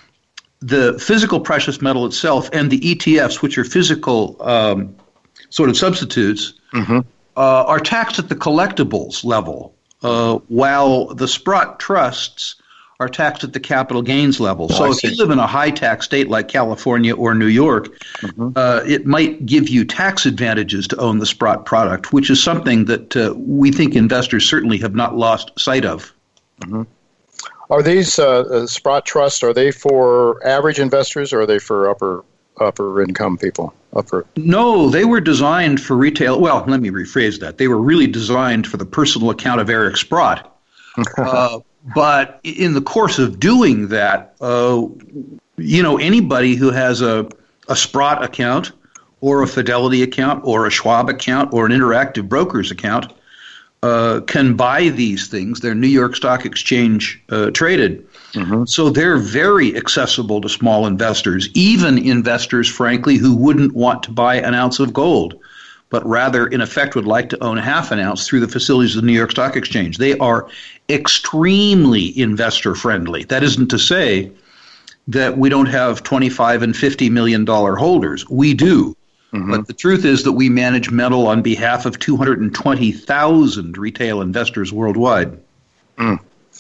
the physical precious metal itself and the E T Fs, which are physical um, sort of substitutes, mm-hmm. uh, are taxed at the collectibles level, uh, while the Sprott trusts are taxed at the capital gains level. Oh, so I if see. you live in a high-tax state like California or New York, mm-hmm. uh, it might give you tax advantages to own the Sprott product, which is something that uh, we think investors certainly have not lost sight of. Mm-hmm. Are these uh, Sprott trusts, are they for average investors or are they for upper upper income people? Upper? No, they were designed for retail. Well, let me rephrase that. They were really designed for the personal account of Eric Sprott. uh, but in the course of doing that, uh, you know, anybody who has a, a Sprott account or a Fidelity account or a Schwab account or an Interactive Brokers account Uh, can buy these things. They're New York Stock Exchange uh, traded. Mm-hmm. So they're very accessible to small investors, even investors, frankly, who wouldn't want to buy an ounce of gold, but rather, in effect, would like to own half an ounce through the facilities of the New York Stock Exchange. They are extremely investor-friendly. That isn't to say that we don't have twenty-five and fifty million dollars holders. We do. Mm-hmm. But the truth is that we manage metal on behalf of two hundred twenty thousand retail investors worldwide. Mm.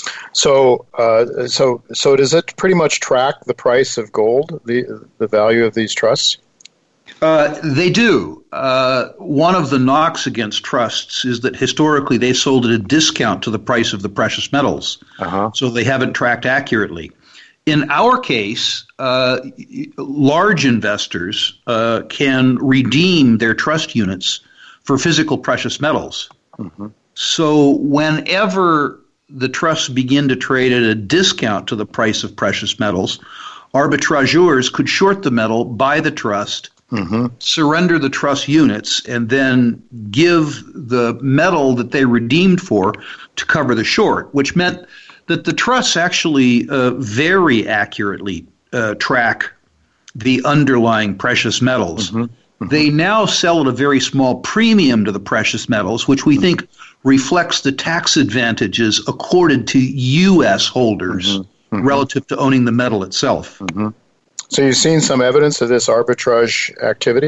So, uh, so, so does it pretty much track the price of gold, the the value of these trusts? Uh, they do. Uh, one of the knocks against trusts is that historically they sold at a discount to the price of the precious metals, uh-huh. so they haven't tracked accurately. In our case, uh, large investors uh, can redeem their trust units for physical precious metals. Mm-hmm. So whenever the trusts begin to trade at a discount to the price of precious metals, arbitrageurs could short the metal, buy the trust, mm-hmm. surrender the trust units, and then give the metal that they redeemed for to cover the short, which meant that the trusts actually uh, very accurately uh, track the underlying precious metals. Mm-hmm. Mm-hmm. They now sell at a very small premium to the precious metals, which we mm-hmm. think reflects the tax advantages accorded to U S holders mm-hmm. Mm-hmm. relative to owning the metal itself. Mm-hmm. So you've seen some evidence of this arbitrage activity?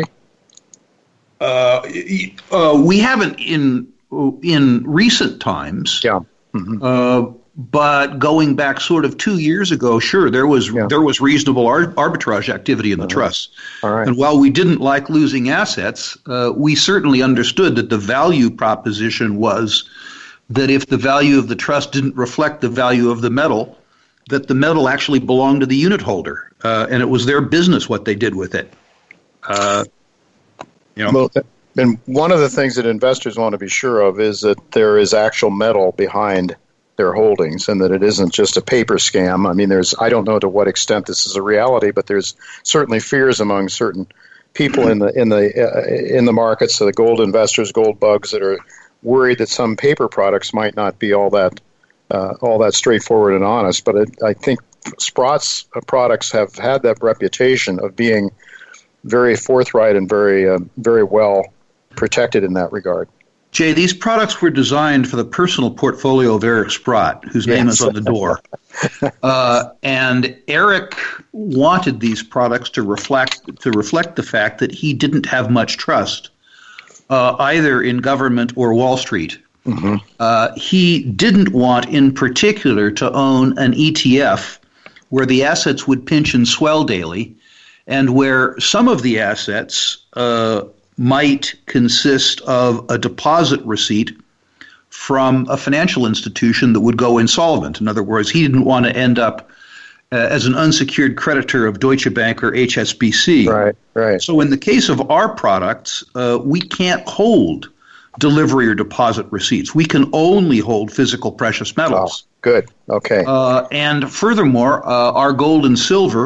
Uh, uh, we haven't in in recent times. Yeah. Mm-hmm. Uh, But going back sort of two years ago, sure, there was yeah. there was reasonable ar- arbitrage activity in the uh-huh. trusts. All right. And while we didn't like losing assets, uh, we certainly understood that the value proposition was that if the value of the trust didn't reflect the value of the metal, that the metal actually belonged to the unit holder, uh, and it was their business what they did with it. Uh, you know. Well, and one of the things that investors want to be sure of is that there is actual metal behind their holdings and that it isn't just a paper scam. I mean, there's, I don't know to what extent this is a reality, but there's certainly fears among certain people in the in the uh, in the markets, so the gold investors, gold bugs, that are worried that some paper products might not be all that uh, all that straightforward and honest. But it, I think Sprott's products have had that reputation of being very forthright and very uh, very well protected in that regard. Jay, these products were designed for the personal portfolio of Eric Sprott, whose yes. name is on the door. uh, and Eric wanted these products to reflect to reflect the fact that he didn't have much trust, uh, either in government or Wall Street. Mm-hmm. Uh, he didn't want, in particular, to own an E T F where the assets would pinch and swell daily, and where some of the assets uh, might consist of a deposit receipt from a financial institution that would go insolvent. In other words, he didn't want to end up uh, as an unsecured creditor of Deutsche Bank or H S B C. Right, right. So in the case of our products, uh, we can't hold delivery or deposit receipts. We can only hold physical precious metals. Oh, good. Okay. Uh, and furthermore, uh, our gold and silver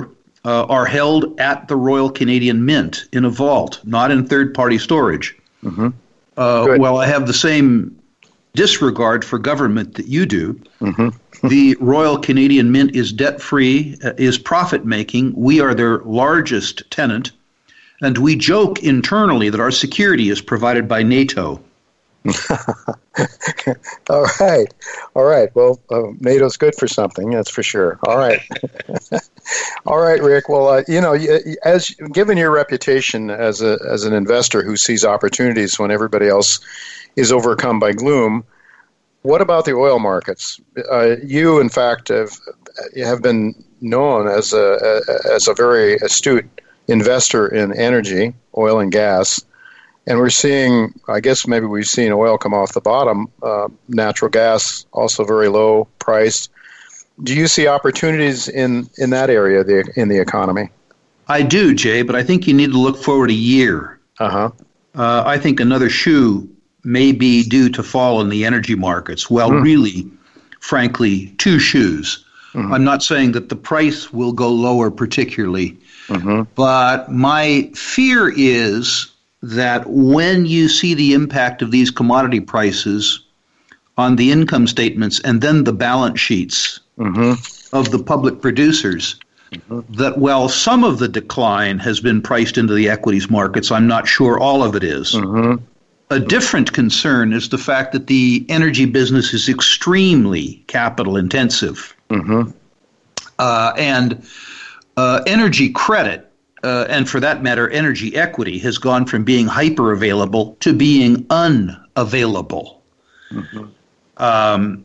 uh, are held at the Royal Canadian Mint in a vault, not in third-party storage. Mm-hmm. Uh, well, I have the same disregard for government that you do. Mm-hmm. The Royal Canadian Mint is debt-free, uh, is profit-making. We are their largest tenant, and we joke internally that our security is provided by NATO. All right. All right. Well, uh, NATO's good for something, that's for sure. All right. All right, Rick. Well, uh, you know, as given your reputation as a as an investor who sees opportunities when everybody else is overcome by gloom, what about the oil markets? Uh, you, in fact, have have been known as a as a very astute investor in energy, oil and gas. And we're seeing, I guess maybe we've seen oil come off the bottom, uh, natural gas also very low priced. Do you see opportunities in, in that area the, in the economy? I do, Jay, but I think you need to look forward a year. Uh-huh. Uh, I think another shoe may be due to fall in the energy markets. Well, mm. really, frankly, two shoes. Mm-hmm. I'm not saying that the price will go lower particularly, mm-hmm. but my fear is that when you see the impact of these commodity prices on the income statements and then the balance sheets mm-hmm. of the public producers, mm-hmm. that while some of the decline has been priced into the equities markets, I'm not sure all of it is. Mm-hmm. A different concern is the fact that the energy business is extremely capital intensive. Mm-hmm. Uh, and uh, energy credit, Uh, and for that matter, energy equity has gone from being hyper-available to being unavailable. Mm-hmm. Um,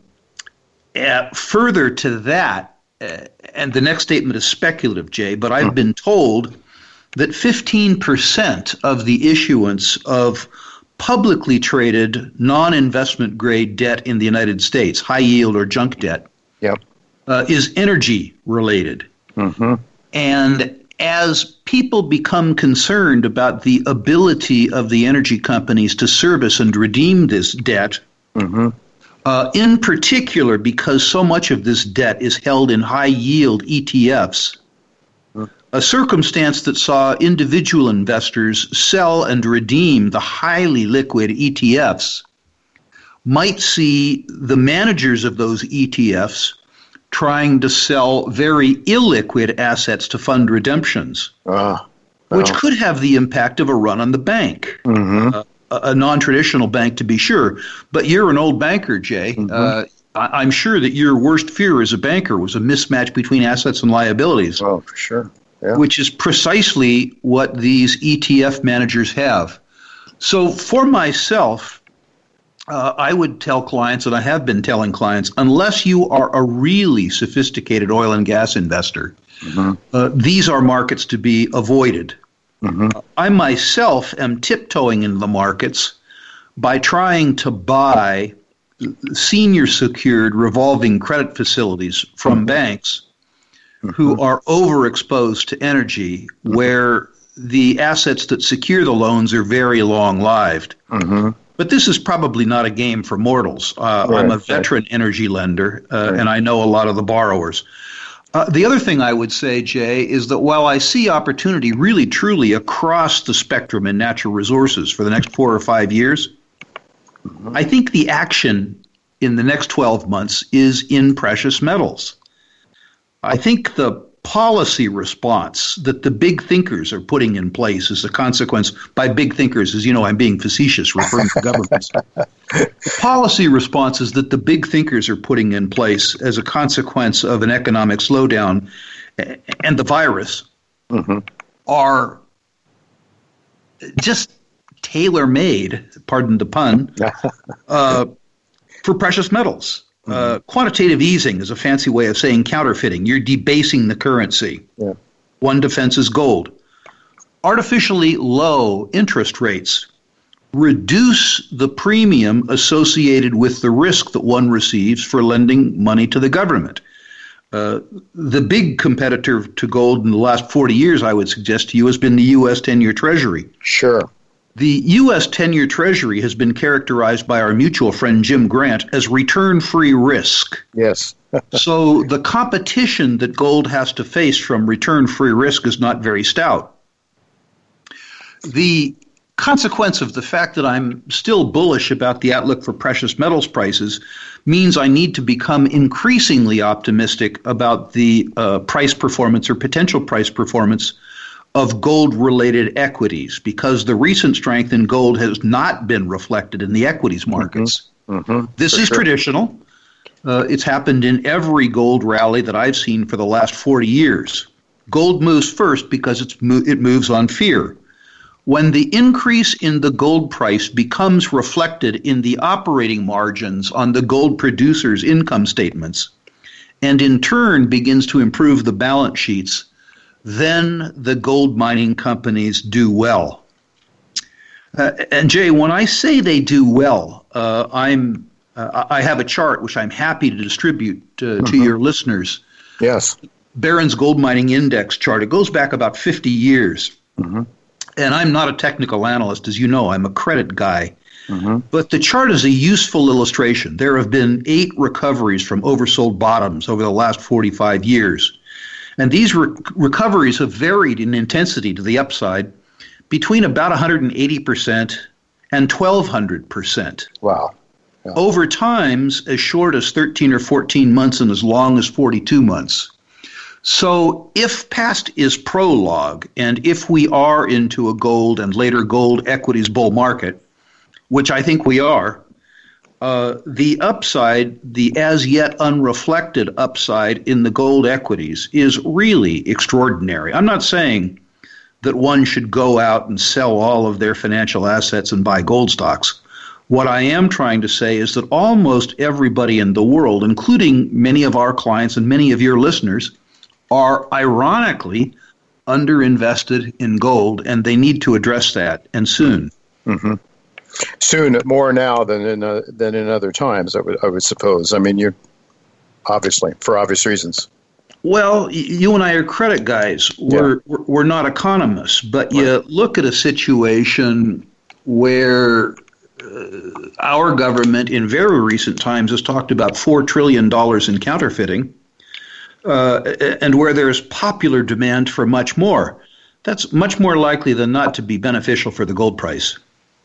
uh, further to that, uh, and the next statement is speculative, Jay, but I've mm-hmm. been told that fifteen percent of the issuance of publicly traded non-investment grade debt in the United States, high yield or junk debt, yep. uh, is energy related. Mm-hmm. And as people become concerned about the ability of the energy companies to service and redeem this debt, mm-hmm. uh, in particular because so much of this debt is held in high-yield E T Fs, mm-hmm. a circumstance that saw individual investors sell and redeem the highly liquid E T Fs might see the managers of those E T Fs trying to sell very illiquid assets to fund redemptions, uh, oh. which could have the impact of a run on the bank, mm-hmm. uh, a, a non-traditional bank to be sure. But you're an old banker, Jay. Mm-hmm. Uh, I, I'm sure that your worst fear as a banker was a mismatch between assets and liabilities. Oh, for sure. Yeah. Which is precisely what these E T F managers have. So for myself, Uh, I would tell clients, and I have been telling clients, unless you are a really sophisticated oil and gas investor, mm-hmm. uh, these are markets to be avoided. Mm-hmm. Uh, I myself am tiptoeing into the markets by trying to buy senior secured revolving credit facilities from mm-hmm. banks mm-hmm. who are overexposed to energy, mm-hmm. where the assets that secure the loans are very long-lived. Mm-hmm. But this is probably not a game for mortals. Uh, right, I'm a veteran right. energy lender, uh, right. and I know a lot of the borrowers. Uh, the other thing I would say, Jay, is that while I see opportunity really, truly across the spectrum in natural resources for the next four or five years, mm-hmm. I think the action in the next twelve months is in precious metals. I think the policy response that the big thinkers are putting in place as a consequence, by big thinkers, as you know, I'm being facetious, referring to governments. The policy responses that the big thinkers are putting in place as a consequence of an economic slowdown and the virus mm-hmm. are just tailor-made, pardon the pun, uh, for precious metals. Uh, quantitative easing is a fancy way of saying counterfeiting. You're debasing the currency. Yeah. One defense is gold. Artificially low interest rates reduce the premium associated with the risk that one receives for lending money to the government. Uh, the big competitor to gold in the last forty years, I would suggest to you, has been the U S ten-year Treasury. Sure. The U S ten-year Treasury has been characterized by our mutual friend Jim Grant as return-free risk. Yes. So the competition that gold has to face from return-free risk is not very stout. The consequence of the fact that I'm still bullish about the outlook for precious metals prices means I need to become increasingly optimistic about the uh, price performance or potential price performance of gold-related equities, because the recent strength in gold has not been reflected in the equities markets. Mm-hmm. Mm-hmm. This For is sure. traditional. Uh, it's happened in every gold rally that I've seen for the last forty years. Gold moves first because it's mo- it moves on fear. When the increase in the gold price becomes reflected in the operating margins on the gold producers' income statements, and in turn begins to improve the balance sheets, then the gold mining companies do well. Uh, and Jay, when I say they do well, uh, I'm uh, I have a chart which I'm happy to distribute uh, mm-hmm. to your listeners. Yes. Barron's Gold Mining Index chart. It goes back about fifty years. Mm-hmm. And I'm not a technical analyst, as you know. I'm a credit guy. Mm-hmm. But the chart is a useful illustration. There have been eight recoveries from oversold bottoms over the last forty-five years. And these re- recoveries have varied in intensity to the upside between about one hundred eighty percent and twelve hundred percent. Wow. Yeah. Over times as short as thirteen or fourteen months and as long as forty-two months. So if past is prologue, and if we are into a gold and later gold equities bull market, which I think we are, uh, the upside, the as yet unreflected upside in the gold equities is really extraordinary. I'm not saying that one should go out and sell all of their financial assets and buy gold stocks. What I am trying to say is that almost everybody in the world, including many of our clients and many of your listeners, are ironically underinvested in gold, and they need to address that, and soon. Mm-hmm. Soon, more now than in uh, than in other times, I would I would suppose. I mean, you obviously for obvious reasons. Well, you and I are credit guys. We're yeah. we're not economists, but right. You look at a situation where uh, our government, in very recent times, has talked about four trillion dollars in counterfeiting. Uh, and where there's popular demand for much more, that's much more likely than not to be beneficial for the gold price.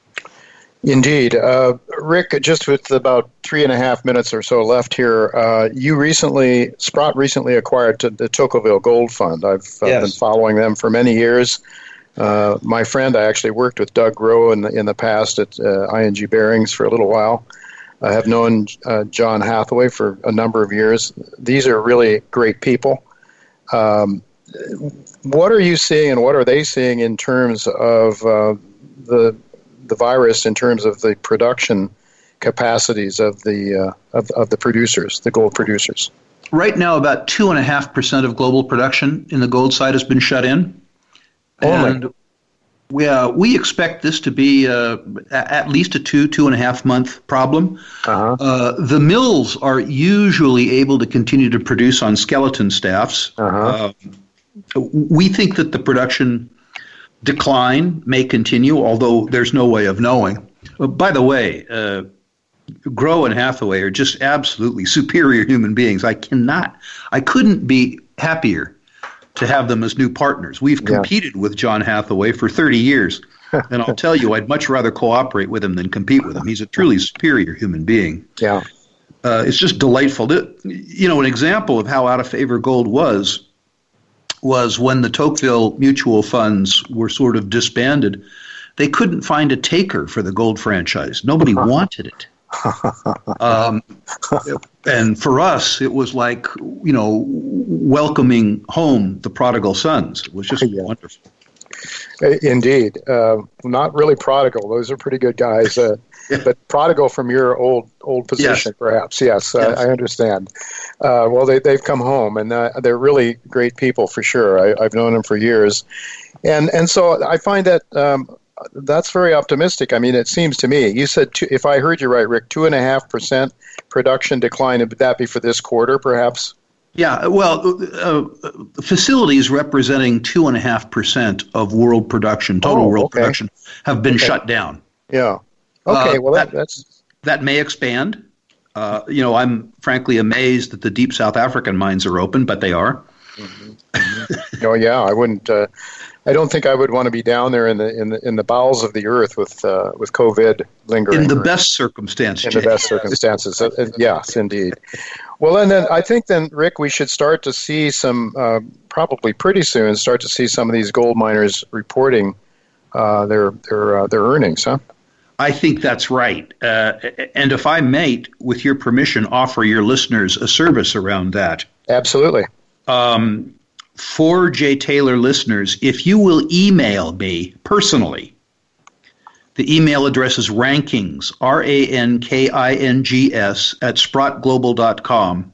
Indeed. Uh, Rick, just with about three and a half minutes or so left here, uh, you recently, Sprott recently acquired t- the Tocqueville Gold Fund. I've uh, yes. been following them for many years. Uh, my friend, I actually worked with Doug Groh in the, in the past at uh, I N G Barings for a little while. I have known uh, John Hathaway for a number of years. These are really great people. Um, what are you seeing, and what are they seeing in terms of uh, the the virus, in terms of the production capacities of the uh, of, of the producers, the gold producers? Right now, about two and a half percent of global production in the gold side has been shut in. Only. And We, uh, we expect this to be uh, at least a two, two and a half month problem. Uh-huh. Uh, the mills are usually able to continue to produce on skeleton staffs. Uh-huh. Uh, we think that the production decline may continue, although there's no way of knowing. Uh, by the way, uh, Groh and Hathaway are just absolutely superior human beings. I cannot, I couldn't be happier to have them as new partners. We've competed yeah. with John Hathaway for thirty years, and I'll tell you, I'd much rather cooperate with him than compete with him. He's a truly superior human being. Yeah, uh, it's just delightful. You know, an example of how out of favor gold was was when the Tocqueville mutual funds were sort of disbanded. They couldn't find a taker for the gold franchise. Nobody wanted it. um, and for us, it was like, you know, welcoming home the prodigal sons. It was just yeah. wonderful. Indeed. Uh, not really prodigal. Those are pretty good guys. Uh, yeah. But prodigal from your old old position, yes. perhaps. Yes, yes. I, I understand. Uh, well, they, they've come home, and uh, they're really great people for sure. I, I've known them for years. And, and so I find that... Um, That's very optimistic. I mean, it seems to me. You said, two, if I heard you right, Rick, two and a half percent production decline. Would that be for this quarter, perhaps? Yeah, well, uh, facilities representing two and a half percent of world production, total oh, world okay. production, have been okay. shut down. Yeah. Okay. Uh, well, that, that, that's that may expand. Uh, you know, I'm frankly amazed that the deep South African mines are open, but they are. Mm-hmm. Mm-hmm. Oh yeah, I wouldn't. Uh, I don't think I would want to be down there in the in the in the bowels of the earth with uh, with COVID lingering. In the best circumstances. In Jay. the best circumstances, uh, yes, indeed. Well, and then I think then, Rick, we should start to see some uh, probably pretty soon. Start to see some of these gold miners reporting uh, their their uh, their earnings, huh? I think that's right. Uh, and if I may, with your permission, offer your listeners a service around that. Absolutely. Um, for Jay Taylor listeners, if you will email me personally, the email address is rankings, R A N K I N G S, at sprott global dot com.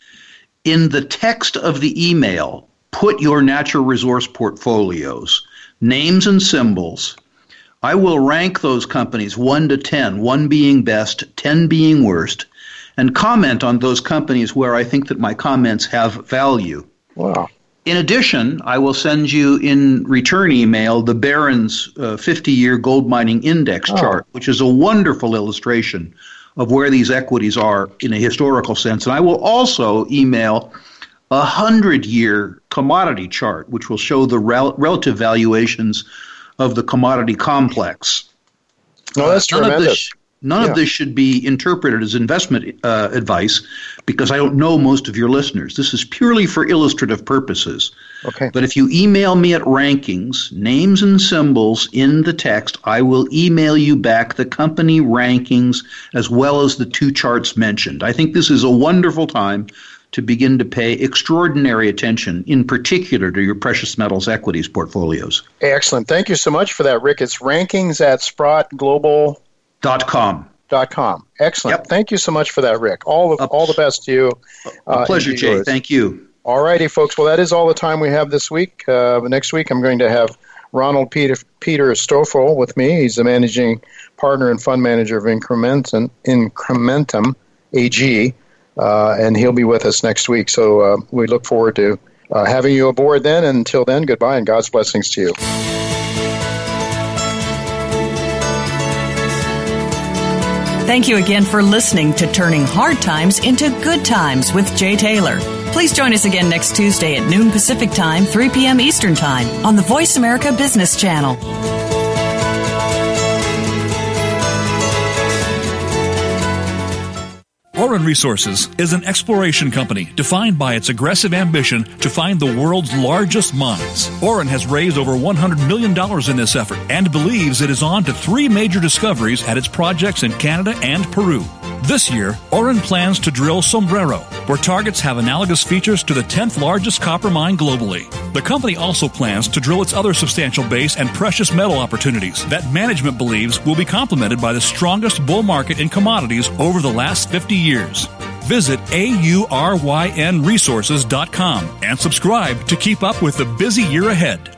In the text of the email, put your natural resource portfolios, names and symbols. I will rank those companies one to ten, one being best, ten being worst, and comment on those companies where I think that my comments have value. Wow. In addition, I will send you in return email the Barron's uh, fifty-year gold mining index oh. chart, which is a wonderful illustration of where these equities are in a historical sense. And I will also email a hundred-year commodity chart, which will show the rel- relative valuations of the commodity complex. No, that's uh, none tremendous. Of this, none yeah. of this should be interpreted as investment uh, advice, because I don't know most of your listeners. This is purely for illustrative purposes. Okay. But if you email me at rankings, names and symbols in the text, I will email you back the company rankings as well as the two charts mentioned. I think this is a wonderful time to begin to pay extraordinary attention, in particular to your precious metals equities portfolios. Excellent. Thank you so much for that, Rick. It's rankings at sprott global dot com. Dot com. Excellent. Yep. Thank you so much for that, Rick. All the, a, all the best to you. A uh, pleasure, Jay. Yours. Thank you. All righty, folks. Well, that is all the time we have this week. Uh, next week, I'm going to have Ronald Peter, Peter Stoffel with me. He's the managing partner and fund manager of Incrementum, Incrementum A G. Uh, and he'll be with us next week. So uh, we look forward to uh, having you aboard then. And until then, goodbye and God's blessings to you. Thank you again for listening to Turning Hard Times into Good Times with Jay Taylor. Please join us again next Tuesday at noon Pacific Time, three p.m. Eastern Time on the Voice America Business Channel. Auryn Resources is an exploration company defined by its aggressive ambition to find the world's largest mines. Auryn has raised over one hundred million dollars in this effort and believes it is on to three major discoveries at its projects in Canada and Peru. This year, Auryn plans to drill Sombrero, where targets have analogous features to the tenth largest copper mine globally. The company also plans to drill its other substantial base and precious metal opportunities that management believes will be complemented by the strongest bull market in commodities over the last fifty years. Visit A U R Y N resources dot com and subscribe to keep up with the busy year ahead.